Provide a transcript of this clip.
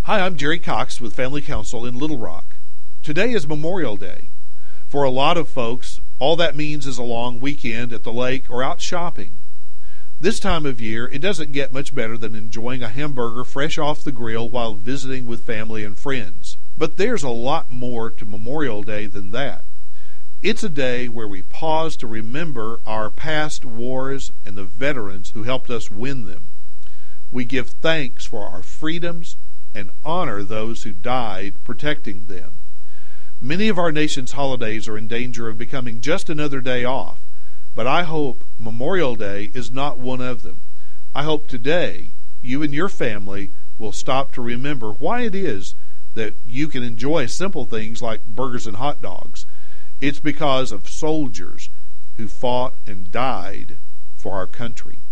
Hi, I'm Jerry Cox with Family Council in Little Rock. Today is Memorial Day. For a lot of folks, all that means is a long weekend at the lake or out shopping. This time of year, it doesn't get much better than enjoying a hamburger fresh off the grill while visiting with family and friends. But there's a lot more to Memorial Day than that. It's a day where we pause to remember our past wars and the veterans who helped us win them. We give thanks for our freedoms and honor those who died protecting them. Many of our nation's holidays are in danger of becoming just another day off, but I hope Memorial Day is not one of them. I hope today you and your family will stop to remember why it is that you can enjoy simple things like burgers and hot dogs. It's because of soldiers who fought and died for our country.